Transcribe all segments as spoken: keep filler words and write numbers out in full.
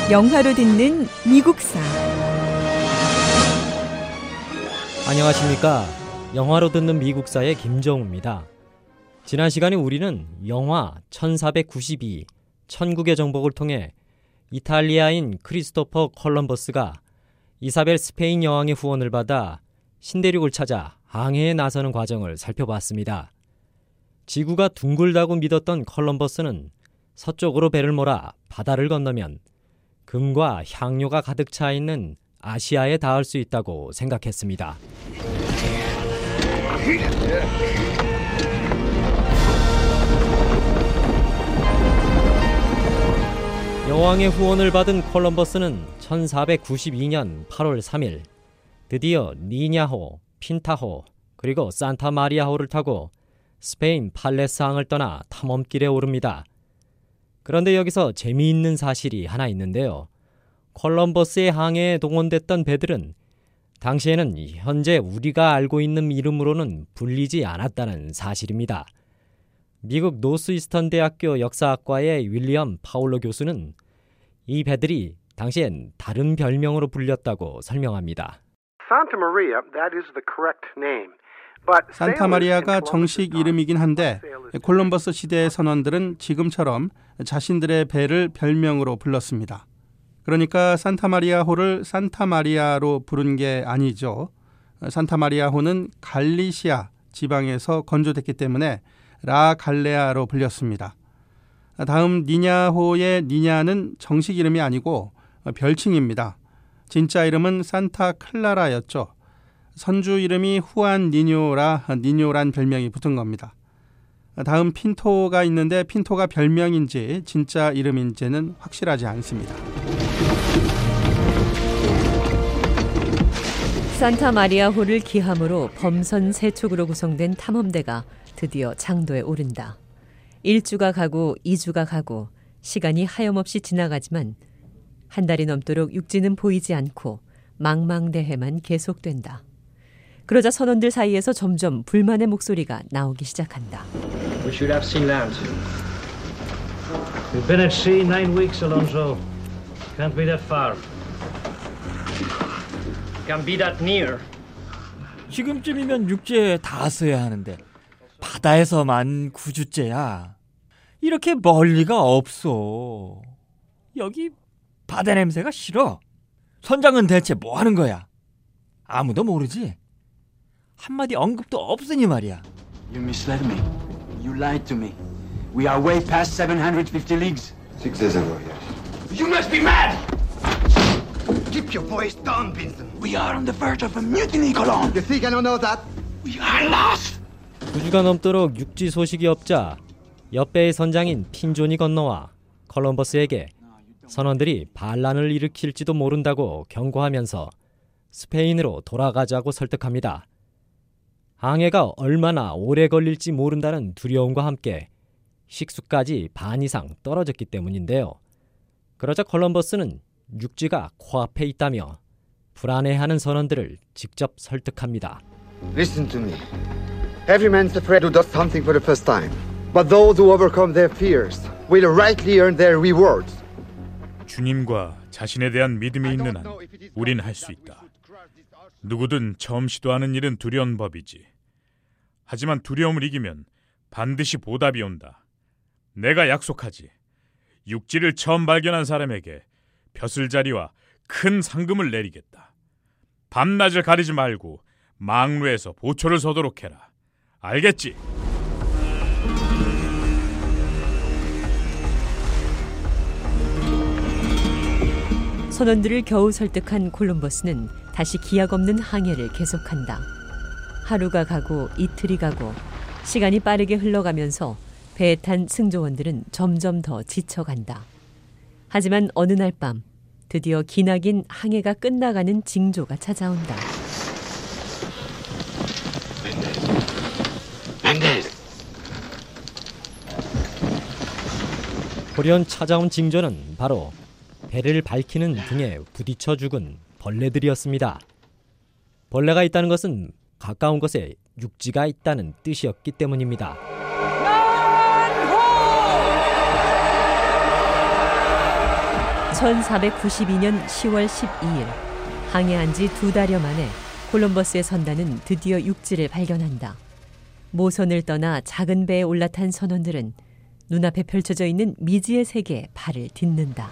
영화로 듣는 미국사. 안녕하십니까. 영화로 듣는 미국사의 김정우입니다. 지난 시간에 우리는 영화 천사백구십이 천국의 정복을 통해 이탈리아인 크리스토퍼 콜럼버스가 이사벨 스페인 여왕의 후원을 받아 신대륙을 찾아 항해에 나서는 과정을 살펴봤습니다. 지구가 둥글다고 믿었던 콜럼버스는 서쪽으로 배를 몰아 바다를 건너면 금과 향료가 가득 차 있는 아시아에 닿을 수 있다고 생각했습니다. 여왕의 후원을 받은 콜럼버스는 천사백구십이 년 팔월 삼일 드디어 니냐호, 핀타호, 그리고 산타마리아호를 타고 스페인 팔레스항을 떠나 탐험길에 오릅니다. 그런데 여기서 재미있는 사실이 하나 있는데요. 콜럼버스의 항해에 동원됐던 배들은 당시에는 현재 우리가 알고 있는 이름으로는 불리지 않았다는 사실입니다. 미국 노스이스턴 대학교 역사학과의 윌리엄 파울로 교수는 이 배들이 당시엔 다른 별명으로 불렸다고 설명합니다. 산타마리아가 정식 이름이긴 한데 콜럼버스 시대의 선원들은 지금처럼 자신들의 배를 별명으로 불렀습니다. 그러니까 산타마리아호를 산타마리아로 부른 게 아니죠. 산타마리아호는 갈리시아 지방에서 건조됐기 때문에 라 갈레아로 불렸습니다. 다음 니냐호의 니냐는 정식 이름이 아니고 별칭입니다. 진짜 이름은 산타 클라라였죠. 선주 이름이 후안 니뇨라 니뇨란 별명이 붙은 겁니다. 다음 핀토가 있는데 핀토가 별명인지 진짜 이름인지는 확실하지 않습니다. 산타마리아호를 기함으로 범선 세 척으로 구성된 탐험대가 드디어 장도에 오른다. 일 주가 가고 이 주가 가고 시간이 하염없이 지나가지만 한 달이 넘도록 육지는 보이지 않고 망망대해만 계속된다. 그러자 선원들 사이에서 점점 불만의 목소리가 나오기 시작한다. We should have seen land. We've been at sea nine weeks, Alonso. Can't be that far. Can't be that near. 지금쯤이면 육지에 닿았어야 하는데 바다에서만 구 주째야. 이렇게 멀리가 없어. 여기 바다 냄새가 싫어. 선장은 대체 뭐 하는 거야? 아무도 모르지? 한마디 언급도 없으니 말이야. You misled me. You lied to me. We are way past seven hundred fifty leagues. Six days ago, yes. You must be mad! Keep your voice down, Vincent. We are on the verge of a mutiny, Colon. You think I don't know that? We are lost! 두 주가 넘도록 육지 소식이 없자 옆배의 선장인 핀존이 건너와 콜럼버스에게 선원들이 반란을 일으킬지도 모른다고 경고하면서 스페인으로 돌아가자고 설득합니다. 항해가 얼마나 오래 걸릴지 모른다는 두려움과 함께 식수까지 반 이상 떨어졌기 때문인데요. 그러자 콜럼버스는 육지가 코앞에 있다며 불안해하는 선원들을 직접 설득합니다. Listen to me. Every man is afraid who does something for the first time. But those who overcome their fears will rightly earn their rewards. 주님과 자신에 대한 믿음이 있는 한 우린 할 수 있다. 누구든 처음 시도하는 일은 두려운 법이지. 하지만 두려움을 이기면 반드시 보답이 온다. 내가 약속하지. 육지를 처음 발견한 사람에게 벼슬자리와 큰 상금을 내리겠다. 밤낮을 가리지 말고 망루에서 보초를 서도록 해라. 알겠지? 선원들을 겨우 설득한 콜럼버스는 다시 기약 없는 항해를 계속한다. 하루가 가고 이틀이 가고 시간이 빠르게 흘러가면서 배에 탄 승조원들은 점점 더 지쳐간다. 하지만 어느 날 밤 드디어 기나긴 항해가 끝나가는 징조가 찾아온다. 돌연 찾아온 징조는 바로 배를 밝히는 등에 부딪혀 죽은 벌레들이었습니다. 벌레가 있다는 것은 가까운 곳에 육지가 있다는 뜻이었기 때문입니다. 천사백구십이 년 시월 십이일 항해한 지 두 달여 만에 콜럼버스의 선단은 드디어 육지를 발견한다. 모선을 떠나 작은 배에 올라탄 선원들은 눈앞에 펼쳐져 있는 미지의 세계에 발을 딛는다.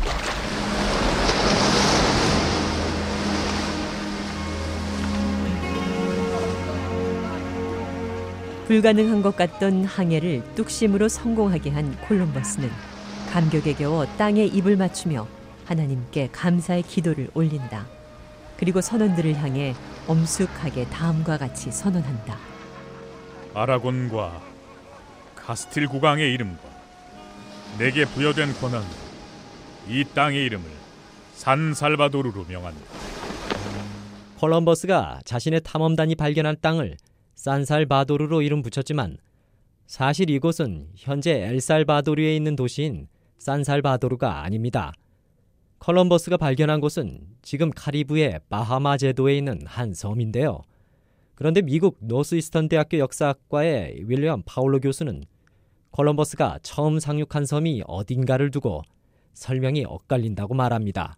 불가능한 것 같던 항해를 뚝심으로 성공하게 한 콜럼버스는 감격에 겨워 땅에 입을 맞추며 하나님께 감사의 기도를 올린다. 그리고 선원들을 향해 엄숙하게 다음과 같이 선언한다. 아라곤과 카스틸 국왕의 이름과 내게 부여된 권한으로 이 땅의 이름을 산살바도르로 명한다. 콜럼버스가 자신의 탐험단이 발견한 땅을 산살바도르로 이름 붙였지만 사실 이곳은 현재 엘살바도르에 있는 도시인 산살바도르가 아닙니다. 콜럼버스가 발견한 곳은 지금 카리브의 바하마 제도에 있는 한 섬인데요. 그런데 미국 노스이스턴 대학교 역사학과의 윌리엄 파울로 교수는 콜럼버스가 처음 상륙한 섬이 어딘가를 두고 설명이 엇갈린다고 말합니다.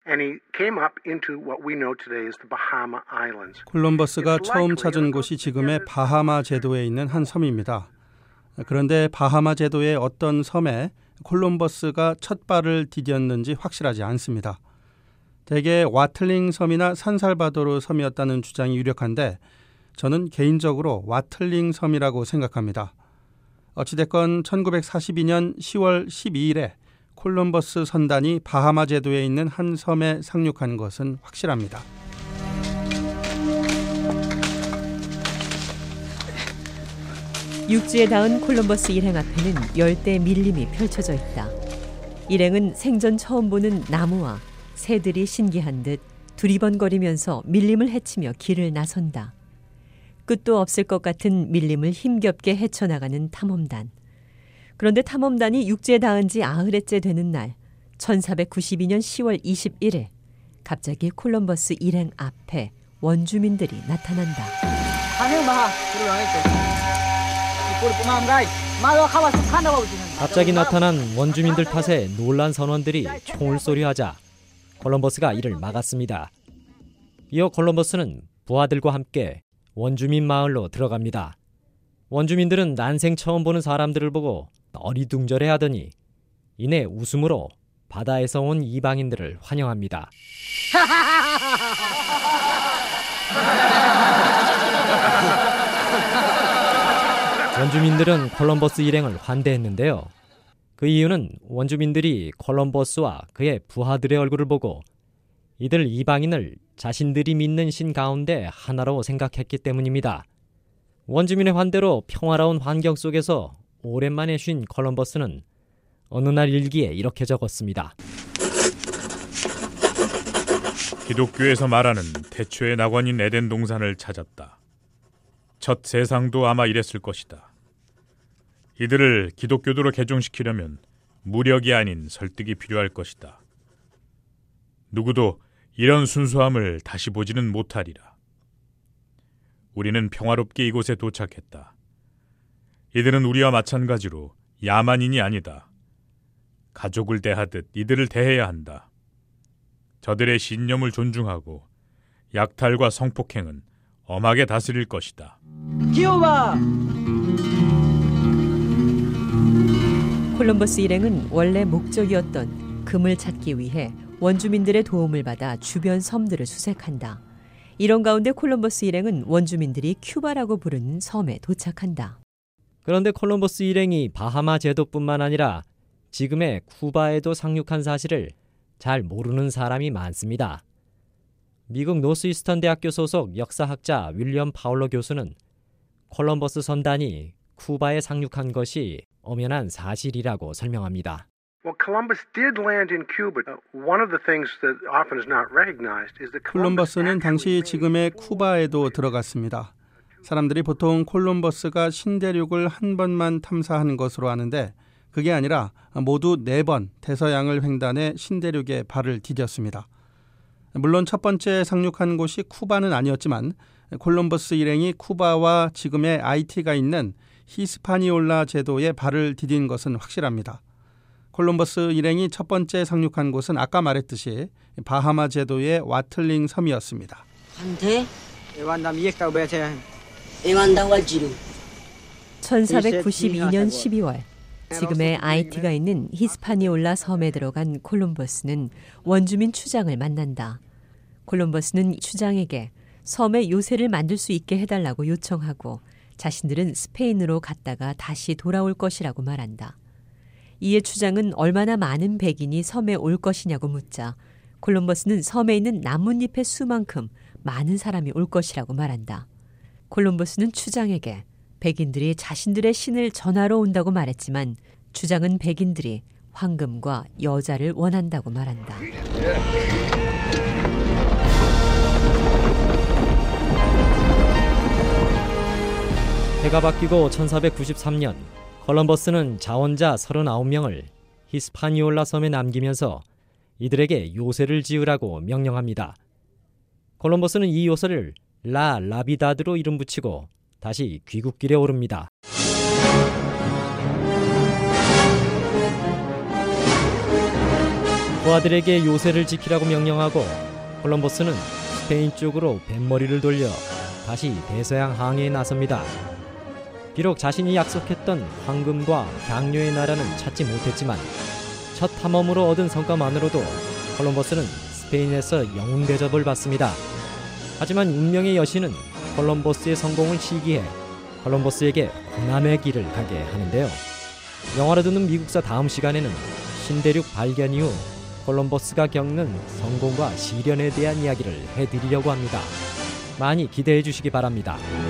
콜럼버스가 처음 찾은 곳이 지금의 바하마 제도에 있는 한 섬입니다. 그런데 바하마 제도의 어떤 섬에 콜럼버스가 첫 발을 디뎠는지 확실하지 않습니다. 대개 와틀링 섬이나 산살바도르 섬이었다는 주장이 유력한데 저는 개인적으로 와틀링 섬이라고 생각합니다. 어찌됐건 천구백사십이 년 시월 십이일에 콜럼버스 선단이 바하마 제도에 있는 한 섬에 상륙한 것은 확실합니다. 육지에 닿은 콜럼버스 일행 앞에는 열대 밀림이 펼쳐져 있다. 일행은 생전 처음 보는 나무와 새들이 신기한 듯 두리번거리면서 밀림을 헤치며 길을 나선다. 끝도 없을 것 같은 밀림을 힘겹게 헤쳐나가는 탐험단. 그런데 탐험단이 육지에 닿은 지 아흘째 되는 날 천사백구십이 년 시월 이십일일 갑자기 콜럼버스 일행 앞에 원주민들이 나타난다. 갑자기 나타난 원주민들 탓에 놀란 선원들이 총을 쏘려하자 콜럼버스가 이를 막았습니다. 이어 콜럼버스는 부하들과 함께 원주민 마을로 들어갑니다. 원주민들은 난생 처음 보는 사람들을 보고 어리둥절해하더니 이내 웃음으로 바다에서 온 이방인들을 환영합니다. 원주민들은 콜럼버스 일행을 환대했는데요. 그 이유는 원주민들이 콜럼버스와 그의 부하들의 얼굴을 보고 이들 이방인을 자신들이 믿는 신 가운데 하나로 생각했기 때문입니다. 원주민의 환대로 평화로운 환경 속에서 오랜만에 쉰 콜럼버스는 어느 날 일기에 이렇게 적었습니다. 기독교에서 말하는 태초의 낙원인 에덴 동산을 찾았다. 첫 세상도 아마 이랬을 것이다. 이들을 기독교도로 개종시키려면 무력이 아닌 설득이 필요할 것이다. 누구도 이런 순수함을 다시 보지는 못하리라. 우리는 평화롭게 이곳에 도착했다. 이들은 우리와 마찬가지로 야만인이 아니다. 가족을 대하듯 이들을 대해야 한다. 저들의 신념을 존중하고 약탈과 성폭행은 엄하게 다스릴 것이다. 기호바! 콜럼버스 일행은 원래 목적이었던 금을 찾기 위해 원주민들의 도움을 받아 주변 섬들을 수색한다. 이런 가운데 콜럼버스 일행은 원주민들이 큐바라고 부르는 섬에 도착한다. 그런데 콜럼버스 일행이 바하마 제도뿐만 아니라 지금의 쿠바에도 상륙한 사실을 잘 모르는 사람이 많습니다. 미국 노스이스턴 대학교 소속 역사학자 윌리엄 파울로 교수는 콜럼버스 선단이 쿠바에 상륙한 것이 엄연한 사실이라고 설명합니다. 콜럼버스는 당시 지금의 쿠바에도 들어갔습니다. 사람들이 보통 콜럼버스가 신대륙을 한 번만 탐사한 것으로 아는데 그게 아니라 모두 네 번 대서양을 횡단해 신대륙에 발을 디뎠습니다. 물론 첫 번째 상륙한 곳이 쿠바는 아니었지만 콜럼버스 일행이 쿠바와 지금의 아이티가 있는 히스파니올라 제도에 발을 디딘 것은 확실합니다. 콜럼버스 일행이 첫 번째 상륙한 곳은 아까 말했듯이 바하마 제도의 와틀링 섬이었습니다. 천사백구십이 년 십이월 지금의 아이티가 있는 히스파니올라 섬에 들어간 콜럼버스는 원주민 추장을 만난다. 콜럼버스는 추장에게 섬에 요새를 만들 수 있게 해달라고 요청하고 자신들은 스페인으로 갔다가 다시 돌아올 것이라고 말한다. 이에 추장은 얼마나 많은 백인이 섬에 올 것이냐고 묻자 콜럼버스는 섬에 있는 나뭇잎의 수만큼 많은 사람이 올 것이라고 말한다. 콜럼버스는 추장에게 백인들이 자신들의 신을 전하러 온다고 말했지만 추장은 백인들이 황금과 여자를 원한다고 말한다. 해가 바뀌고 천사백구십삼 년 콜럼버스는 자원자 서른아홉 명을 히스파니올라 섬에 남기면서 이들에게 요새를 지으라고 명령합니다. 콜럼버스는 이 요새를 라 라비다드로 이름 붙이고 다시 귀국길에 오릅니다. 부하들에게 요새를 지키라고 명령하고 콜럼버스는 스페인 쪽으로 뱃머리를 돌려 다시 대서양 항해에 나섭니다. 비록 자신이 약속했던 황금과 향료의 나라는 찾지 못했지만 첫 탐험으로 얻은 성과만으로도 콜럼버스는 스페인에서 영웅 대접을 받습니다. 하지만 운명의 여신은 콜럼버스의 성공을 시기해 콜럼버스에게 고난의 길을 가게 하는데요. 영화로 듣는 미국사 다음 시간에는 신대륙 발견 이후 콜럼버스가 겪는 성공과 시련에 대한 이야기를 해드리려고 합니다. 많이 기대해 주시기 바랍니다.